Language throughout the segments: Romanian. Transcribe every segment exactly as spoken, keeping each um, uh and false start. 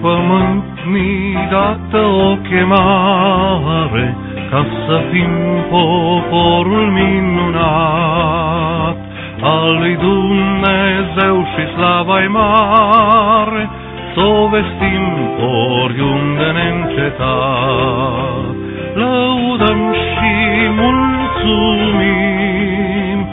pământ mi-i dată o chemare, ca să fim poporul minunat al lui Dumnezeu și slava-i mare, s-o vestim oriunde neîncetat. Lăudăm și mulțumim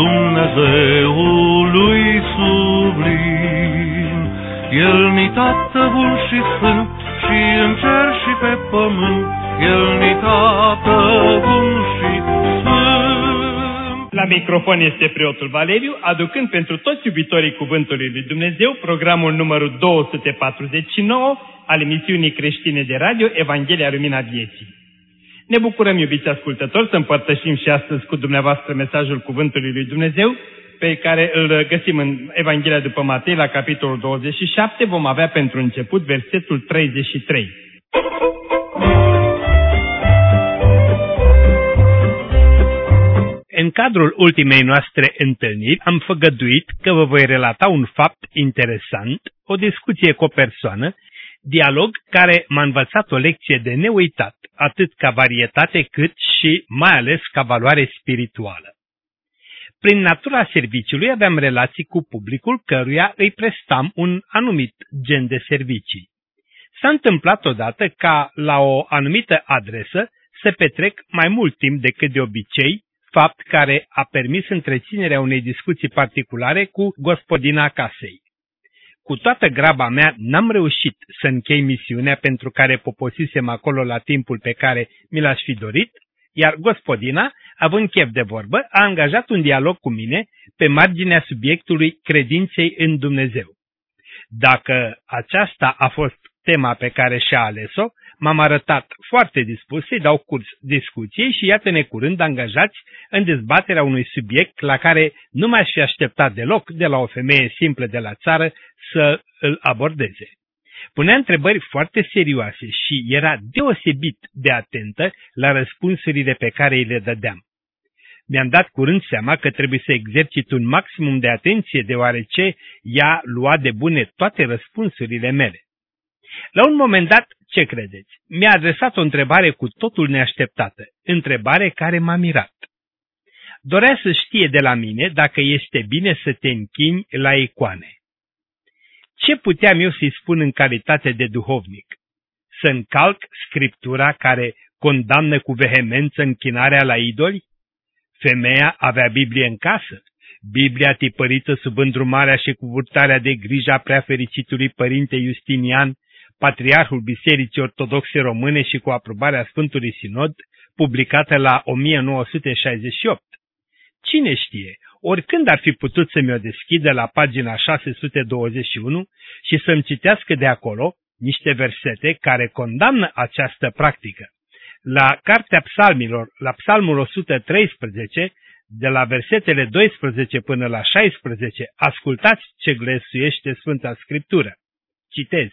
Dumnezeului sublim. El ni Tată bun și sfânt, și în cer și pe pământ, El ni Tată bun și sfânt. La microfon este preotul Valeriu, aducând pentru toți iubitorii Cuvântului lui Dumnezeu programul numărul două sute patruzeci și nouă al emisiunii creștine de radio Evanghelia Lumina Vieții. Ne bucurăm, iubiți ascultători, să împărtășim și astăzi cu dumneavoastră mesajul Cuvântului lui Dumnezeu, pe care îl găsim în Evanghelia după Matei, la capitolul douăzeci și șapte. Vom avea pentru început versetul treizeci și trei. În cadrul ultimei noastre întâlniri am făgăduit că vă voi relata un fapt interesant, o discuție cu o persoană, dialog care m-a învățat o lecție de neuitat, atât ca varietate cât și mai ales ca valoare spirituală. Prin natura serviciului aveam relații cu publicul căruia îi prestam un anumit gen de servicii. S-a întâmplat odată ca la o anumită adresă să petrec mai mult timp decât de obicei, fapt care a permis întreținerea unei discuții particulare cu gospodina casei. Cu toată graba mea n-am reușit să închei misiunea pentru care poposisem acolo la timpul pe care mi l-aș fi dorit, iar gospodina, având chef de vorbă, a angajat un dialog cu mine pe marginea subiectului credinței în Dumnezeu. Dacă aceasta a fost tema pe care și-a ales-o, m-am arătat foarte dispus să-i dau curs discuției și iată-ne curând angajați în dezbaterea unui subiect la care nu m-aș fi așteptat deloc de la o femeie simplă de la țară să îl abordeze. Punea întrebări foarte serioase și era deosebit de atentă la răspunsurile pe care îi le dădeam. Mi-am dat curând seama că trebuie să exercit un maximum de atenție, deoarece ea lua de bune toate răspunsurile mele. La un moment dat, ce credeți? Mi-a adresat o întrebare cu totul neașteptată, întrebare care m-a mirat. Dorea să știe de la mine dacă este bine să te închini la icoane. Ce puteam eu să-i spun în calitate de duhovnic? Să încalc Scriptura care condamnă cu vehemență închinarea la idoli? Femeia avea Biblie în casă, Biblia tipărită sub îndrumarea și cuvârtarea de grijă a preafericitului părinte Justinian, patriarhul Bisericii Ortodoxe Române și cu aprobarea Sfântului Sinod, publicată la o mie nouă sute șaizeci și opt. Cine știe, oricând ar fi putut să mi-o deschidă la pagina șase sute douăzeci și unu și să-mi citească de acolo niște versete care condamnă această practică. La Cartea Psalmilor, la Psalmul o sută treisprezece, de la versetele doisprezece până la șaisprezece, ascultați ce glăsuiește Sfânta Scriptură. Citez.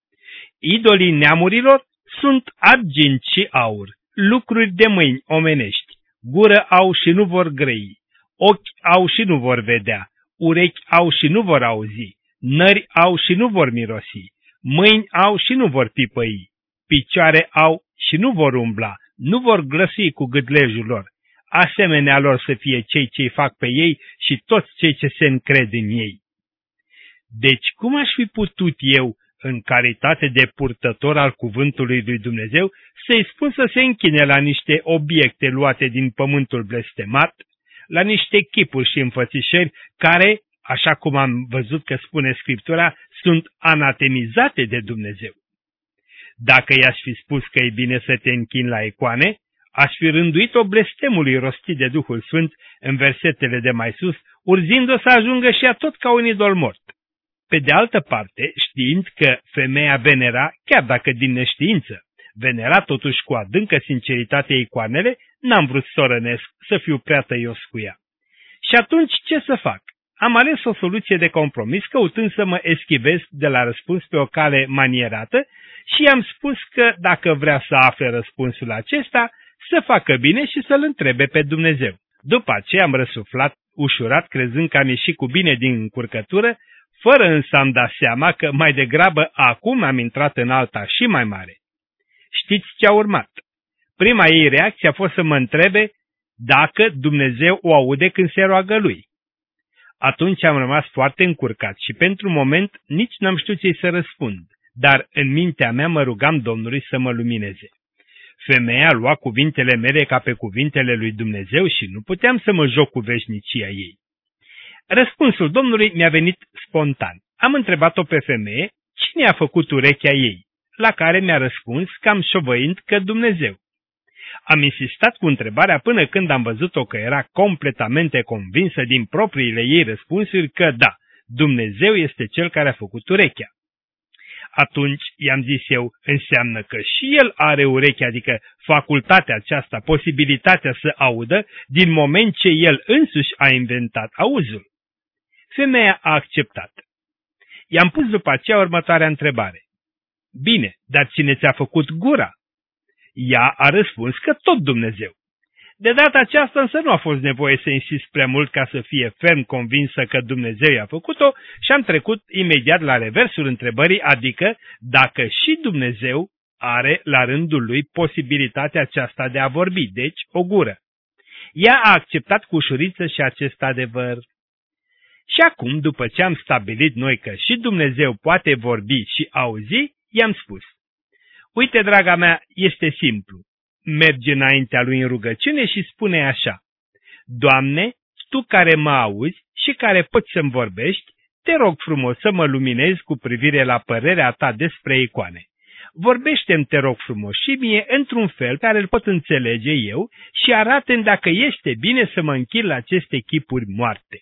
Idolii neamurilor sunt argint și aur, lucruri de mâini omenești, gură au și nu vor grăi, ochi au și nu vor vedea, urechi au și nu vor auzi, nări au și nu vor mirosi, mâini au și nu vor pipăi, picioare au și nu vor umbla, nu vor glăsui cu gâdlejul lor, asemenea lor să fie cei ce-i fac pe ei și toți cei ce se încred în ei. Deci cum aș fi putut eu, în calitate de purtător al cuvântului lui Dumnezeu, să-i spun să se închine la niște obiecte luate din pământul blestemat, la niște chipuri și înfățișări care, așa cum am văzut că spune Scriptura, sunt anatemizate de Dumnezeu? Dacă i-aș fi spus că e bine să te închini la icoane, aș fi rânduit-o blestemului rostit de Duhul Sfânt în versetele de mai sus, urzind-o să ajungă și ea tot ca un idol mort. Pe de altă parte, știind că femeia venera, chiar dacă din neștiință, venera totuși cu adâncă sinceritate icoanele, n-am vrut să o rănesc, să fiu prea tăios cu ea. Și atunci ce să fac? Am ales o soluție de compromis, căutând să mă eschivez de la răspuns pe o cale manierată și i-am spus că dacă vrea să afle răspunsul acesta, să facă bine și să-L întrebe pe Dumnezeu. După aceea am răsuflat, ușurat, crezând că am ieșit cu bine din încurcătură, fără însă am dat seama că mai degrabă acum am intrat în alta și mai mare. Știți ce a urmat? Prima ei reacție a fost să mă întrebe dacă Dumnezeu o aude când se roagă lui. Atunci am rămas foarte încurcat și pentru moment nici n-am știut ce-i să răspund, dar în mintea mea mă rugam Domnului să mă lumineze. Femeia lua cuvintele mele ca pe cuvintele lui Dumnezeu și nu puteam să mă joc cu veșnicia ei. Răspunsul Domnului mi-a venit spontan. Am întrebat-o pe femeie cine a făcut urechea ei, la care mi-a răspuns cam șovăind că Dumnezeu. Am insistat cu întrebarea până când am văzut-o că era completamente convinsă din propriile ei răspunsuri că da, Dumnezeu este cel care a făcut urechea. Atunci i-am zis eu, înseamnă că și el are ureche, adică facultatea aceasta, posibilitatea să audă, din moment ce el însuși a inventat auzul. Femeia a acceptat. I-am pus după aceea următoarea întrebare. Bine, dar cine ți-a făcut gura? Ea a răspuns că tot Dumnezeu. De data aceasta însă nu a fost nevoie să insist prea mult ca să fie ferm convinsă că Dumnezeu i-a făcut-o și am trecut imediat la reversul întrebării, adică dacă și Dumnezeu are la rândul lui posibilitatea aceasta de a vorbi, deci o gură. Ea a acceptat cu ușurință și acest adevăr. Și acum, după ce am stabilit noi că și Dumnezeu poate vorbi și auzi, i-am spus: uite, draga mea, este simplu. Mergi înaintea lui în rugăciune și spune așa: Doamne, Tu care mă auzi și care poți să-mi vorbești, te rog frumos să mă luminezi cu privire la părerea Ta despre icoane. Vorbește-mi, te rog frumos, și mie într-un fel care îl pot înțelege eu și arată-mi dacă este bine să mă închin la aceste chipuri moarte.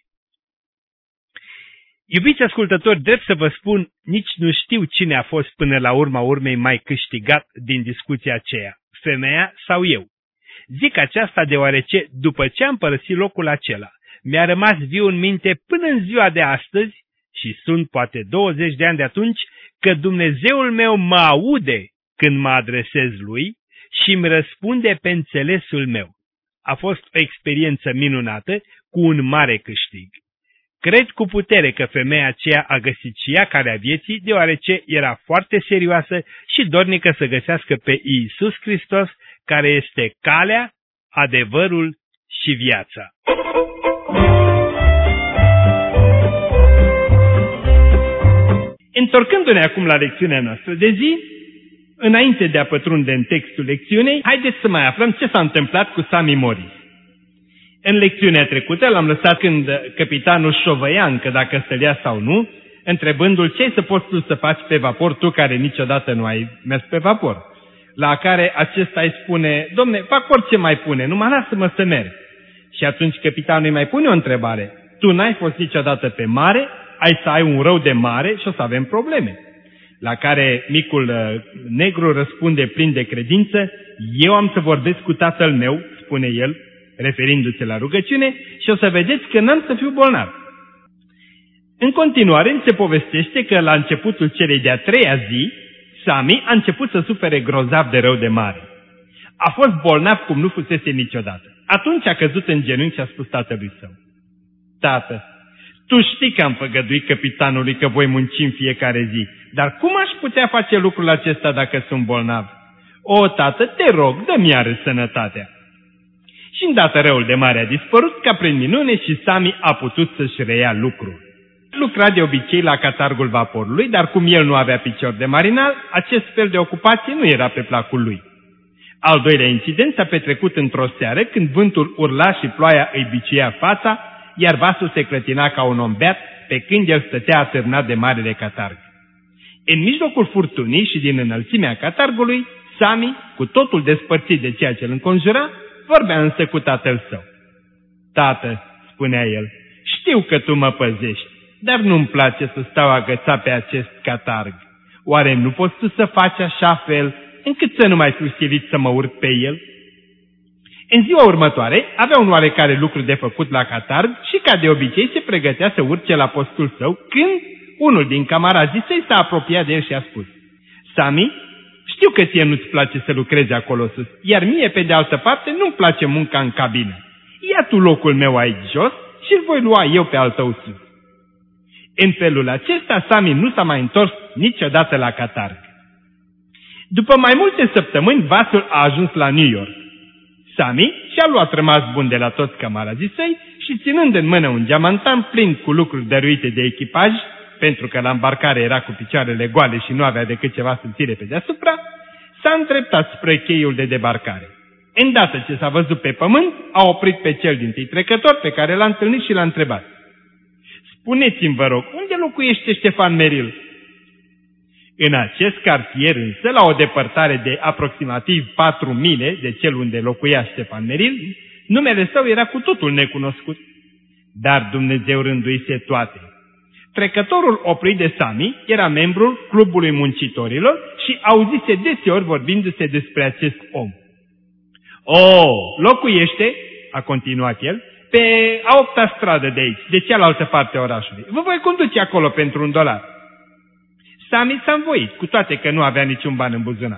Iubiți ascultători, drept să vă spun, nici nu știu cine a fost până la urma urmei mai câștigat din discuția aceea, femeia sau eu. Zic aceasta deoarece, după ce am părăsit locul acela, mi-a rămas viu în minte până în ziua de astăzi, și sunt poate douăzeci de ani de atunci, că Dumnezeul meu mă aude când mă adresez lui și îmi răspunde pe înțelesul meu. A fost o experiență minunată cu un mare câștig. Cred cu putere că femeia aceea a găsit și ea calea vieții, deoarece era foarte serioasă și dornică să găsească pe Iisus Hristos, care este calea, adevărul și viața. Întorcându-ne acum la lecțiunea noastră de zi, înainte de a pătrunde în textul lecțiunei, haideți să mai aflăm ce s-a întâmplat cu Sammy Morris. În lecțiunea trecută l-am lăsat când căpitanul șovăia încă dacă stălea sau nu, întrebându-l ce să poți tu să faci pe vapor, tu care niciodată nu ai mers pe vapor. La care acesta îi spune: domne, fac orice mai pune, numai lasă-mă să merg. Și atunci căpitanul îi mai pune o întrebare: tu n-ai fost niciodată pe mare, ai să ai un rău de mare și o să avem probleme. La care micul negru răspunde plin de credință: eu am să vorbesc cu tatăl meu, spune el, referindu-se la rugăciune, și o să vedeți că n-am să fiu bolnav. În continuare, se povestește că la începutul celei de-a treia zi, Sammy a început să sufere grozav de rău de mare. A fost bolnav cum nu fusese niciodată. Atunci a căzut în genunchi și a spus tatălui său: tată, tu știi că am făgăduit căpitanului că voi munci în fiecare zi, dar cum aș putea face lucrul acesta dacă sunt bolnav? O, tată, te rog, dă-mi iară sănătatea. Și îndată răul de mare a dispărut ca prin minune și Sammy a putut să-și reia lucrul. Lucra de obicei la catargul vaporului, dar cum el nu avea picior de marinal, acest fel de ocupație nu era pe placul lui. Al doilea incident s-a petrecut într-o seară când vântul urla și ploaia îi biciuia fața, iar vasul se clătina ca un om beat, pe când el stătea atârnat de marele catarg. În mijlocul furtunii și din înălțimea catargului, Sammy, cu totul despărțit de ceea ce îl înconjura, vorbea însă cu tatăl său. Tată, spunea el, știu că tu mă păzești, dar nu-mi place să stau agățat pe acest catarg. Oare nu poți tu să faci așa fel încât să nu mai fiu silit să mă urc pe el? În ziua următoare avea un oarecare lucru de făcut la catarg și ca de obicei se pregătea să urce la postul său când unul din camarazii săi s-a apropiat de el și a spus: Sammy, știu că ție nu-ți place să lucrezi acolo sus, iar mie pe de altă parte nu-mi place munca în cabină. Ia tu locul meu aici jos și îl voi lua eu pe al tău sus. În felul acesta, Sami nu s-a mai întors niciodată la catarg. După mai multe săptămâni, vasul a ajuns la New York. Sami și-a luat rămas bun de la toți camarazii săi și, ținând în mână un geamantan plin cu lucruri dăruite de echipaj, pentru că la îmbarcare era cu picioarele goale și nu avea decât ceva sâlțire pe deasupra, s-a îndreptat spre cheiul de debarcare. Îndată ce s-a văzut pe pământ, a oprit pe cel dintâi trecător pe care l-a întâlnit și l-a întrebat: "Spuneți-mi, vă rog, unde locuiește Ștefan Meril?" În acest cartier însă, la o depărtare de aproximativ patru mile de cel unde locuia Ștefan Meril, numele său era cu totul necunoscut. Dar Dumnezeu rânduise toate. Trecătorul oprit de Sami era membrul Clubului Muncitorilor și auzise deseori vorbindu-se despre acest om. "O, locuiește," a continuat el, "pe a opta stradă de aici, de cealaltă parte a orașului. Vă voi conduce acolo pentru un dolar." Sami s-a învoit, cu toate că nu avea niciun ban în buzunar.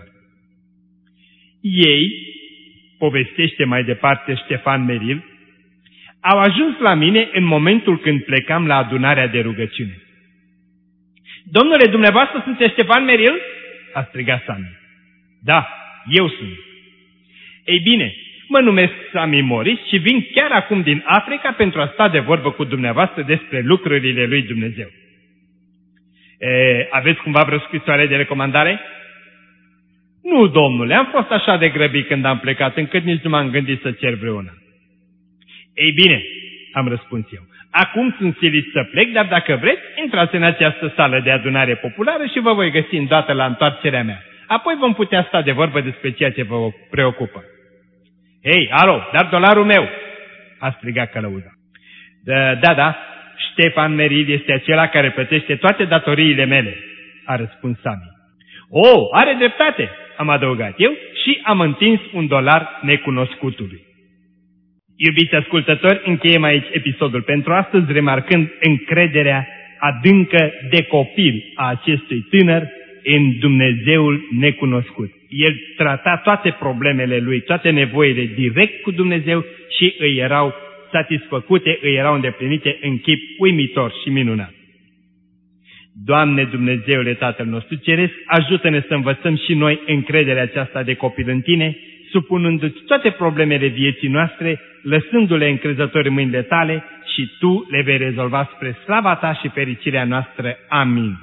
Ei, povestește mai departe Ștefan Meril, au ajuns la mine în momentul când plecam la adunarea de rugăciune. "Domnule, dumneavoastră sunteți Ștefan Meril?" a strigat Sami. "Da, eu sunt." "Ei bine, mă numesc Sami Morris și vin chiar acum din Africa pentru a sta de vorbă cu dumneavoastră despre lucrurile lui Dumnezeu." "E, aveți cumva vreo scrisoare de recomandare?" "Nu, domnule, am fost așa de grăbit când am plecat, încât nici nu m-am gândit să cer vreuna." "Ei bine," am răspuns eu, "acum sunt silit să plec, dar dacă vreți, intrați în această sală de adunare populară și vă voi găsi îndată la întoarcerea mea. Apoi vom putea sta de vorbă despre ceea ce vă preocupă." "Hei, alo, dar dolarul meu!" a strigat călăuza. Da, da, da, Ștefan Meril este acela care plătește toate datoriile mele," a răspuns Sami. "O, are dreptate," am adăugat eu și am întins un dolar necunoscutului. Iubiți ascultători, încheiem aici episodul pentru astăzi, remarcând încrederea adâncă de copil a acestui tânăr în Dumnezeul necunoscut. El trata toate problemele lui, toate nevoile direct cu Dumnezeu și îi erau satisfăcute, îi erau îndeplinite în chip uimitor și minunat. Doamne Dumnezeule Tatăl nostru Ceresc, ajută-ne să învățăm și noi încrederea aceasta de copil în Tine, supunându-ți toate problemele vieții noastre, lăsându-le încrezători în mâinile Tale și Tu le vei rezolva spre slava Ta și fericirea noastră. Amin.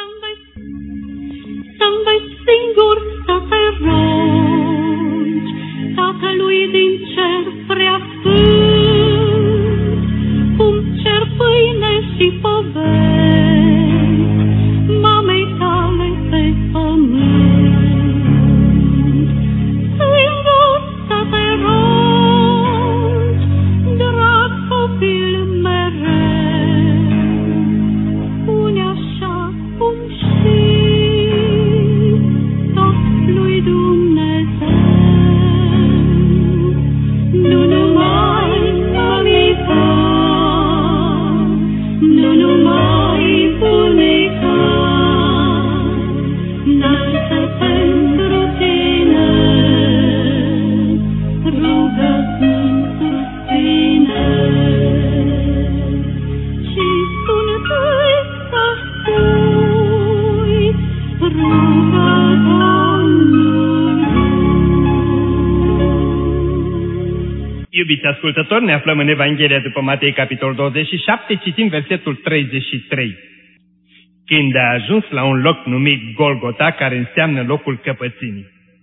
Să-mi vezi singur să te rogi, Tatălui din cer prea sfânt, cum cer pâine și povești mamei tale pe pământ. Singur să te rogi, drag copil mereu, spune așa cum știi tot lui Dumnezeu. Nu numai mămica, nu numai bunica, înalță pentru tine, rugăciuni susține. Și spune-te să spui, rugă Iubiți ascultători, ne aflăm în Evanghelia după Matei, capitolul douăzeci și șapte, citim versetul treizeci și trei. Când a ajuns la un loc numit Golgota, care înseamnă locul căpățânii.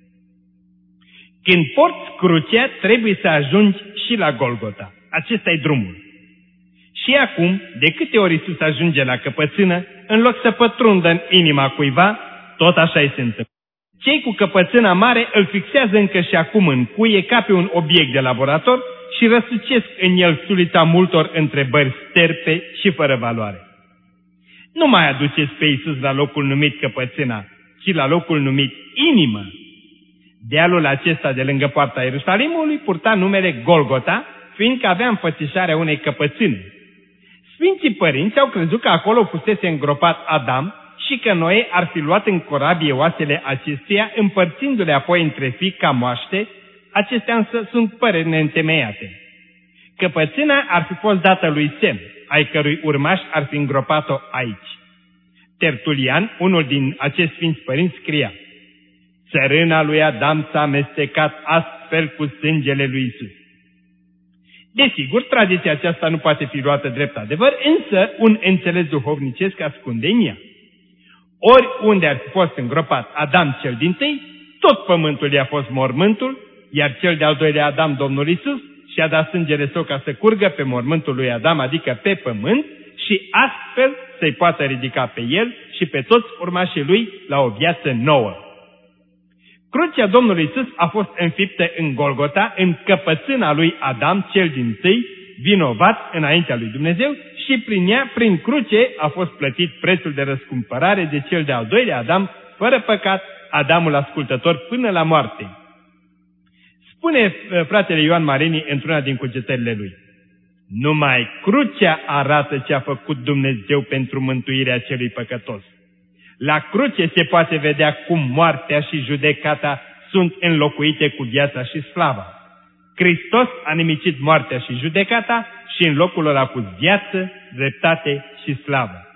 Când porți crucea, trebuie să ajungi și la Golgota. Acesta e drumul. Și acum, de câte ori Iisus ajunge la căpățână, în loc să pătrundă în inima cuiva, tot așa îi se întâmplă. Cei cu căpățâna mare îl fixează încă și acum în cuie ca pe un obiect de laborator și răsucesc în el sulița multor întrebări sterpe și fără valoare. Nu mai aduceți pe Iisus la locul numit căpățâna, ci la locul numit inimă. Dealul acesta de lângă poarta Ierusalimului purta numele Golgota, fiindcă avea înfățișarea unei căpățâne. Sfinții părinți au crezut că acolo fusese îngropat Adam și că Noe ar fi luat în corabie oasele acestuia, împărțindu-le apoi între fii ca moaște. Acestea însă sunt păreri neîntemeiate. Căpățâna ar fi fost dată lui Sem, ai cărui urmaș ar fi îngropat-o aici. Tertulian, unul din acești sfinți părinți, scria: țărâna lui Adam s-a amestecat astfel cu sângele lui Iisus. Desigur, tradiția aceasta nu poate fi luată drept adevăr, însă un înțeles duhovnicesc ascunde în ea. Oriunde ar fi fost îngropat Adam cel dintâi, tot pământul i-a fost mormântul, iar cel de-al doilea Adam, Domnul Iisus, și-a dat sângele său ca să curgă pe mormântul lui Adam, adică pe pământ, și astfel să-i poată ridica pe el și pe toți urmașii lui la o viață nouă. Crucea Domnului Iisus a fost înfiptă în Golgota, în căpățâna lui Adam, cel dintâi, vinovat înaintea lui Dumnezeu, și prin ea, prin cruce, a fost plătit prețul de răscumpărare de cel de-al doilea Adam, fără păcat, Adamul ascultător până la moarte. Spune fratele Ioan Marini într-una din cugetările lui: numai crucea arată ce a făcut Dumnezeu pentru mântuirea celui păcătos. La cruce se poate vedea cum moartea și judecata sunt înlocuite cu viața și slava. Hristos a nimicit moartea și judecata și în locul lor a pus viață, dreptate și slavă.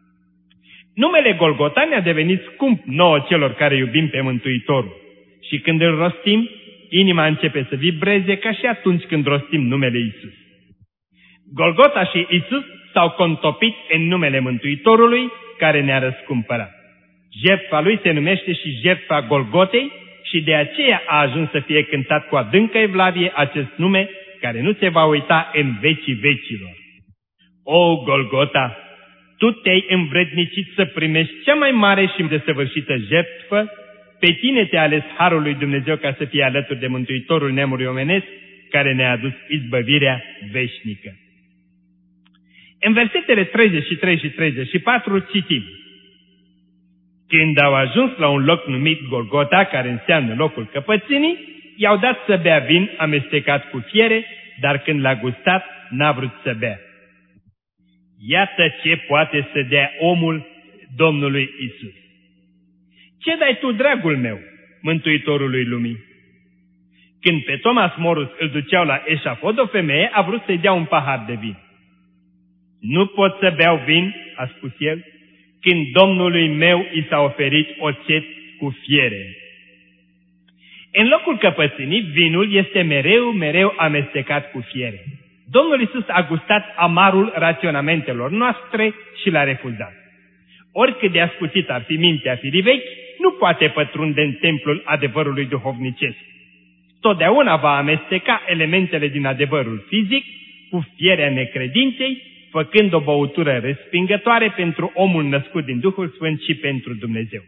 Numele Golgota ne-a devenit scump nouă celor care iubim pe Mântuitorul. Și când îl rostim, inima începe să vibreze ca și atunci când rostim numele Iisus. Golgota și Iisus s-au contopit în numele Mântuitorului care ne-a răscumpărat. Jertfa lui se numește și jertfa Golgotei și de aceea a ajuns să fie cântat cu adâncă evlavie acest nume care nu se va uita în vecii vecilor. O, Golgota, tu te-ai învrednicit să primești cea mai mare și desăvârșită jertfă, pe tine te-a ales harul lui Dumnezeu ca să fie alături de Mântuitorul neamului omenesc care ne-a adus izbăvirea veșnică. În versetele treizeci și trei și treizeci și patru citim: când au ajuns la un loc numit Golgota, care înseamnă locul căpățânii, i-au dat să bea vin amestecat cu fiere, dar când l-a gustat, n-a vrut să bea. Iată ce poate să dea omul Domnului Iisus. Ce dai tu, dragul meu, Mântuitorului lumii? Când pe Thomas Morus îl duceau la eșafod, o femeie a vrut să-i dea un pahar de vin. Nu pot să beau vin, a spus el, când Domnului meu i s-a oferit oțet cu fiere. În locul căpățânii, vinul este mereu, mereu amestecat cu fiere. Domnul Iisus a gustat amarul raționamentelor noastre și l-a refuzat. Oricât de ascuțit ar fi mintea firii vechi, nu poate pătrunde în templul adevărului duhovnicesc. Totdeauna va amesteca elementele din adevărul fizic cu fierea necredinței, făcând o băutură respingătoare pentru omul născut din Duhul Sfânt și pentru Dumnezeu.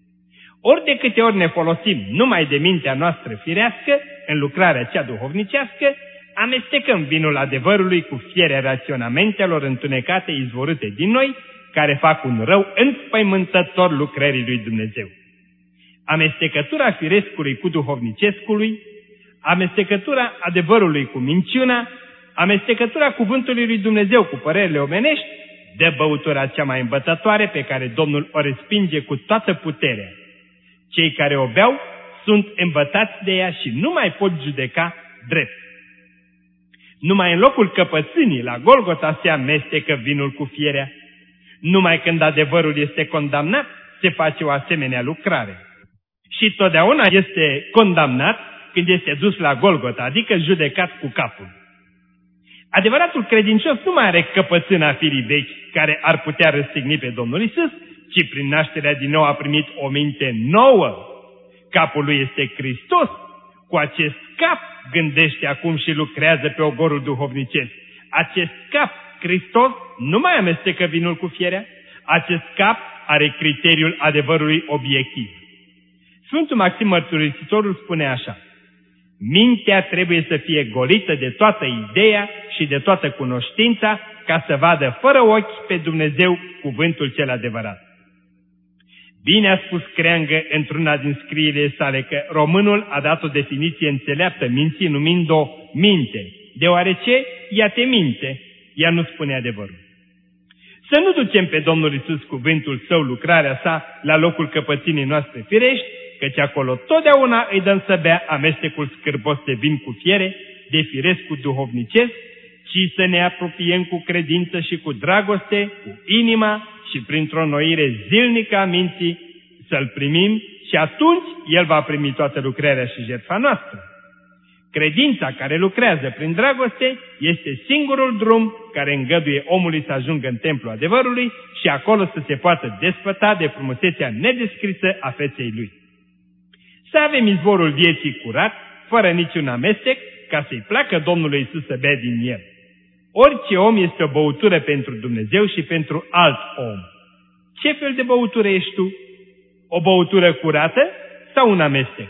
Ori de câte ori ne folosim numai de mintea noastră firească, în lucrarea cea duhovnicească, amestecăm vinul adevărului cu fierea raționamentelor întunecate izvorâte din noi, care fac un rău înspăimântător lucrării lui Dumnezeu. Amestecătura firescului cu duhovnicescului, amestecătura adevărului cu minciuna, amestecătura cuvântului lui Dumnezeu cu părerile omenești, dă băutura cea mai îmbătătoare pe care Domnul o respinge cu toată puterea. Cei care o beau sunt îmbătați de ea și nu mai pot judeca drept. Numai în locul căpățânii la Golgota se amestecă vinul cu fierea. Numai când adevărul este condamnat, se face o asemenea lucrare. Și totdeauna este condamnat când este dus la Golgota, adică judecat cu capul. Adevăratul credincios nu mai are căpățâna firii vechi care ar putea răstigni pe Domnul Iisus, ci prin nașterea din nou a primit o minte nouă. Capul lui este Hristos. Cu acest cap gândește acum și lucrează pe ogorul duhovnicesc. Acest cap, Hristos, nu mai amestecă vinul cu fierea. Acest cap are criteriul adevărului obiectiv. Sfântul Maxim Mărturisitorul spune așa: mintea trebuie să fie golită de toată ideea și de toată cunoștința ca să vadă fără ochi pe Dumnezeu cuvântul cel adevărat. Bine a spus Creangă într-una din scrierile sale că românul a dat o definiție înțeleaptă minții numind-o minte, deoarece ea te minte, ea nu spune adevărul. Să nu ducem pe Domnul Iisus cuvântul său, lucrarea sa, la locul căpățânii noastre firești, căci acolo totdeauna îi dăm să bea amestecul scârbos de vin cu fiere, de firescul duhovnicesc, ci să ne apropiem cu credință și cu dragoste, cu inima și printr-o înnoire zilnică a minții să-L primim și atunci El va primi toată lucrarea și jertfa noastră. Credința care lucrează prin dragoste este singurul drum care îngăduie omului să ajungă în templul adevărului și acolo să se poată despăta de frumusețea nedescrisă a feței Lui. Să avem izvorul vieții curat, fără niciun amestec, ca să-i placă Domnului Iisus să bea din el. Orice om este o băutură pentru Dumnezeu și pentru alt om. Ce fel de băutură ești tu? O băutură curată sau un amestec?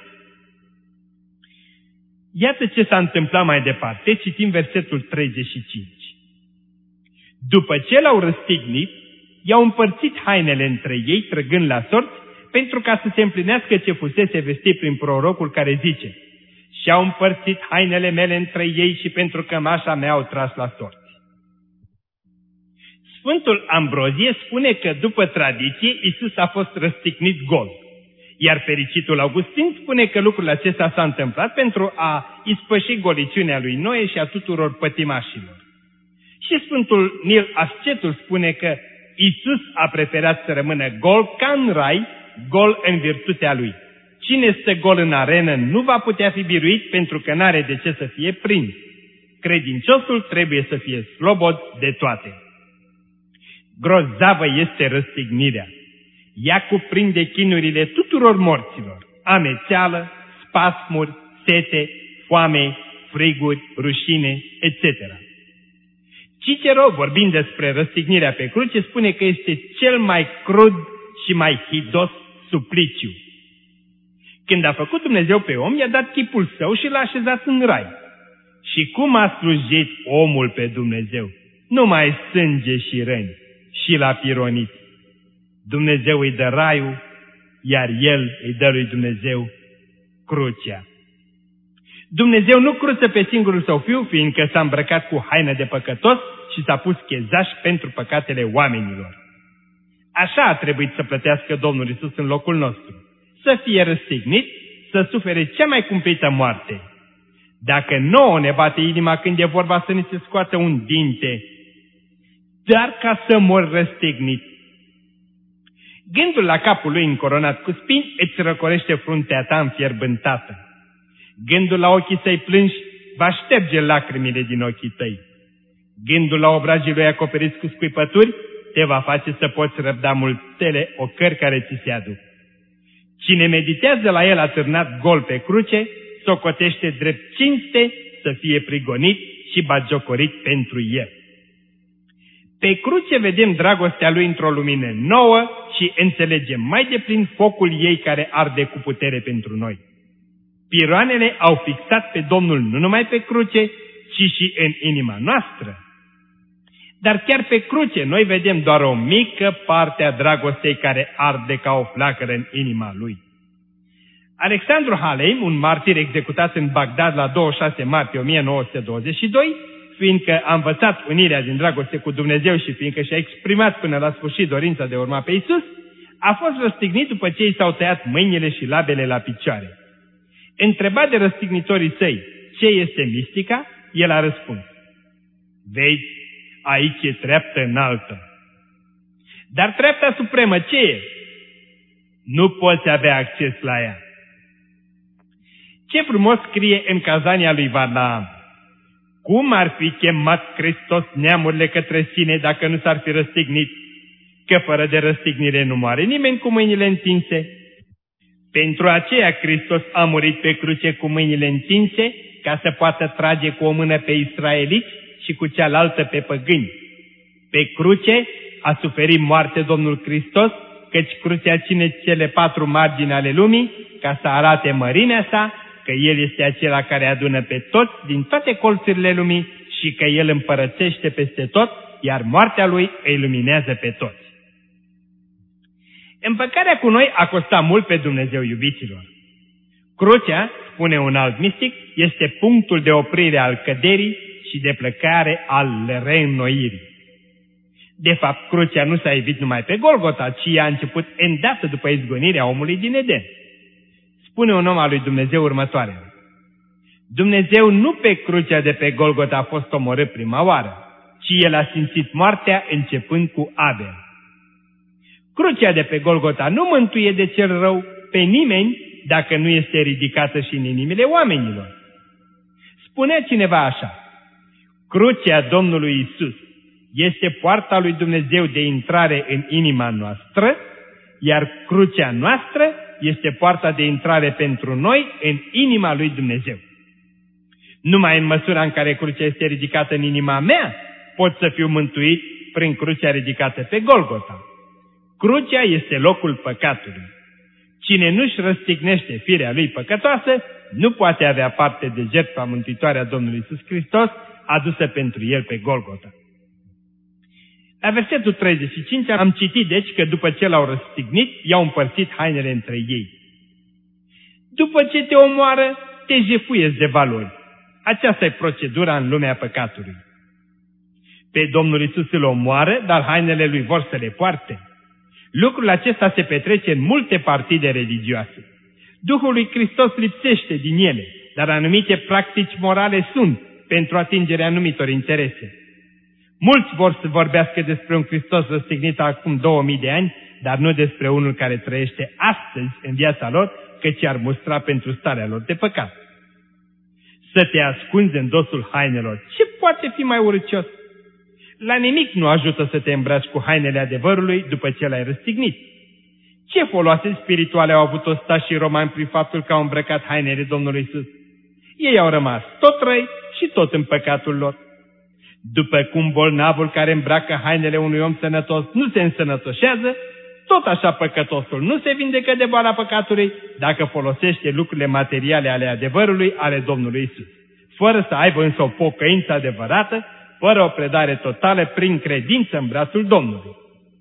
Iată ce s-a întâmplat mai departe, citim versetul treizeci și cinci. După ce l-au răstignit, i-au împărțit hainele între ei, trăgând la sorți, pentru ca să se împlinească ce fusese vestit prin prorocul care zice: și-au împărțit hainele mele între ei și pentru cămașa mea au tras la sorți. Sfântul Ambrozie spune că după tradiție Iisus a fost răstignit gol, iar fericitul Augustin spune că lucrul acesta s-a întâmplat pentru a ispăși goliciunea lui Noe și a tuturor pătimașilor. Și Sfântul Nil Ascetul spune că Iisus a preferat să rămână gol ca în rai, gol în virtutea lui. Cine stă gol în arenă nu va putea fi biruit pentru că n-are de ce să fie prins. Credinciosul trebuie să fie slobod de toate. Grozavă este răstignirea. Ea cuprinde chinurile tuturor morților: amețeală, spasmuri, sete, foame, friguri, rușine, et cetera. Cicero, vorbind despre răstignirea pe cruce, spune că este cel mai crud și mai hidos supliciu. Când a făcut Dumnezeu pe om, i-a dat chipul său și l-a așezat în rai. Și cum a slujit omul pe Dumnezeu? Numai sânge și răni, și l-a pironit. Dumnezeu îi dă raiul, iar el îi dă lui Dumnezeu crucea. Dumnezeu nu cruță pe singurul său fiu, fiindcă s-a îmbrăcat cu haină de păcătos și s-a pus chezaș pentru păcatele oamenilor. Așa a trebuit să plătească Domnul Iisus în locul nostru: să fie răstignit, să sufere cea mai cumplită moarte. Dacă nouă ne bate inima când e vorba să ni se scoată un dinte, dar ca să mor răstignit. Gândul la capul lui încoronat cu spini îți răcorește fruntea ta înfierbântată. Gândul la ochii săi plânși va șterge lacrimile din ochii tăi. Gândul la obrajii lui acoperiți cu scuipături te va face să poți răbda multele ocări care ți se aduc. Cine meditează la el atârnat gol pe cruce, socotește drept cinste să fie prigonit și bagiocorit pentru el. Pe cruce vedem dragostea lui într-o lumină nouă și înțelegem mai deplin focul ei care arde cu putere pentru noi. Piroanele au fixat pe Domnul nu numai pe cruce, ci și în inima noastră. Dar chiar pe cruce noi vedem doar o mică parte a dragostei care arde ca o flacără în inima lui. Alexandru Haleim, un martir executat în Bagdad la douăzeci și șase martie o mie nouă sute douăzeci și doi, fiindcă a învățat unirea din dragoste cu Dumnezeu și fiindcă și-a exprimat până la sfârșit dorința de a urma pe Iisus, a fost răstignit după ce i s-au tăiat mâinile și labele la picioare. Întrebat de răstignitorii săi ce este mistica, el a răspuns: vezi, aici e treaptă înaltă. Dar treapta supremă ce e? Nu poți avea acces la ea. Ce frumos scrie în Cazania lui Varlaam: cum ar fi chemat Hristos neamurile către sine dacă nu s-ar fi răstignit? Că fără de răstignire nu moare nimeni cu mâinile întinse. Pentru aceea Hristos a murit pe cruce cu mâinile întinse, ca să poată trage cu o mână pe israeliți și cu cealaltă pe păgâni. Pe cruce a suferit moarte Domnul Hristos, căci crucea ține cele patru margini ale lumii, ca să arate mărimea sa, că El este acela care adună pe toți din toate colțurile lumii și că El împărățește peste tot, iar moartea Lui îi luminează pe toți. Împăcarea cu noi a costat mult pe Dumnezeu, iubiților. Crucea, spune un alt mistic, este punctul de oprire al căderii și de plecare al reînnoirii. De fapt, crucea nu s-a evit numai pe Golgota, ci a început îndată după izgonirea omului din Eden. Spune un om al lui Dumnezeu următoarele: Dumnezeu nu pe crucea de pe Golgota a fost omorât prima oară, ci El a simțit moartea începând cu Abel. Crucea de pe Golgota nu mântuie de cel rău pe nimeni dacă nu este ridicată și în inimile oamenilor. Spunea cineva așa: crucea Domnului Iisus este poarta lui Dumnezeu de intrare în inima noastră, iar crucea noastră este poarta de intrare pentru noi în inima lui Dumnezeu. Numai în măsura în care crucea este ridicată în inima mea, pot să fiu mântuit prin crucea ridicată pe Golgota. Crucea este locul păcatului. Cine nu-și răstignește firea lui păcătoasă, nu poate avea parte de jertfa mântuitoare a Domnului Iisus Hristos, adusă pentru el pe Golgota. La versetul treizeci și cinci am citit deci că după ce l-au răstignit, i-au împărțit hainele între ei. După ce te omoară, te jefuiesc de valori. Aceasta e procedura în lumea păcatului. Pe Domnul Iisus îl omoară, dar hainele lui vor să le poarte. Lucrul acesta se petrece în multe partide religioase. Duhul lui Hristos lipsește din ele, dar anumite practici morale sunt pentru atingerea anumitor interese. Mulți vor să vorbească despre un Hristos răstignit acum două mii de ani, dar nu despre unul care trăiește astăzi în viața lor, căci ar mustra pentru starea lor de păcat. Să te ascunzi în dosul hainelor, ce poate fi mai urâcios? La nimic nu ajută să te îmbraci cu hainele adevărului după ce l-ai răstignit. Ce foloase spirituale au avut ostașii romani prin faptul că au îmbrăcat hainele Domnului Iisus? Ei au rămas tot răi și tot în păcatul lor. După cum bolnavul care îmbracă hainele unui om sănătos nu se însănătoșează, tot așa păcătosul nu se vindecă de boala păcatului dacă folosește lucrurile materiale ale adevărului ale Domnului Iisus, fără să aibă însă o pocăință adevărată, fără o predare totală prin credință în brațul Domnului.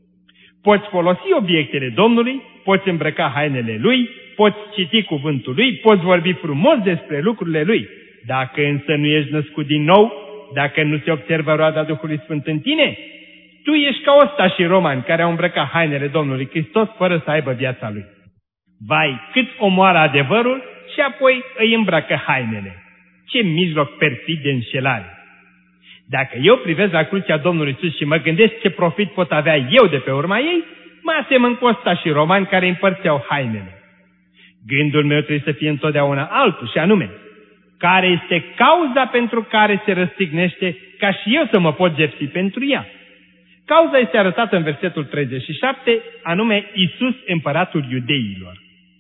Poți folosi obiectele Domnului, poți îmbrăca hainele Lui, poți citi cuvântul Lui, poți vorbi frumos despre lucrurile Lui. Dacă însă nu ești născut din nou, dacă nu se observă roada Duhului Sfânt în tine, tu ești ca ostașii romani care au îmbrăcat hainele Domnului Hristos fără să aibă viața Lui. Vai, cât omoară adevărul și apoi îi îmbracă hainele. Ce mijloc perfid de înșelare! Dacă eu privesc la crucea Domnului Iisus și mă gândesc ce profit pot avea eu de pe urma ei, mă asemăn cu ostașii romani care împărțeau hainele. Gândul meu trebuie să fie întotdeauna altul, și anume, care este cauza pentru care se răstignește ca și eu să mă pot jertfi pentru ea. Cauza este arătată în versetul treizeci și șapte, anume Iisus, împăratul iudeilor.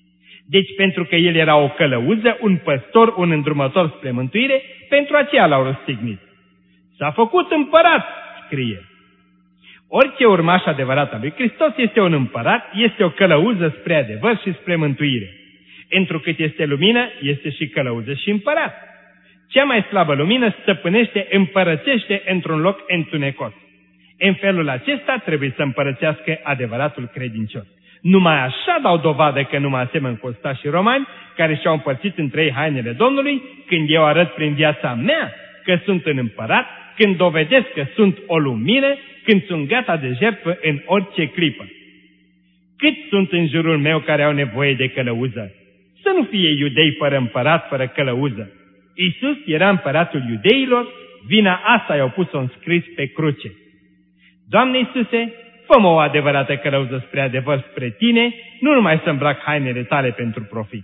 Deci pentru că el era o călăuză, un păstor, un îndrumător spre mântuire, pentru aceea l-au răstignit. S-a făcut împărat, scrie. Orice urmaș adevărat al lui Hristos este un împărat, este o călăuză spre adevăr și spre mântuire. Întrucât este lumină, este și călăuză și împărat. Cea mai slabă lumină stăpânește, împărățește într-un loc întunecos. În felul acesta trebuie să împărățească adevăratul credincios. Numai așa dau dovadă că nu mă asemăn cu ostașii romani care și-au împărțit între ei hainele Domnului, când eu arăt prin viața mea că sunt un împărat, când dovedesc că sunt o lumină, când sunt gata de jertfă în orice clipă. Cât sunt în jurul meu care au nevoie de călăuză? Să nu fie iudei fără împărat, fără călăuză. Iisus era împăratul iudeilor, vina asta i-au pus-o înscris pe cruce. Doamne Iisuse, fă-mă o adevărată călăuză spre adevăr spre Tine, nu numai să îmbrac hainele Tale pentru profit.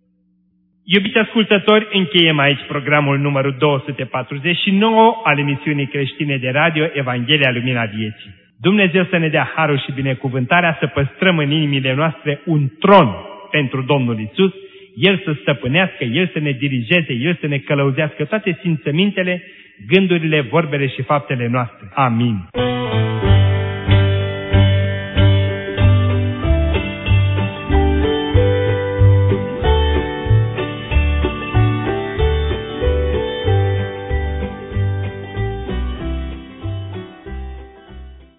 Iubiți ascultători, încheiem aici programul numărul două sute patruzeci și nouă al emisiunii creștine de radio Evanghelia Lumina Vieții. Dumnezeu să ne dea harul și binecuvântarea să păstrăm în inimile noastre un tron pentru Domnul Iisus, El să stăpânească, El să ne dirigeze, El să ne călăuzească toate simțămintele, gândurile, vorbele și faptele noastre. Amin.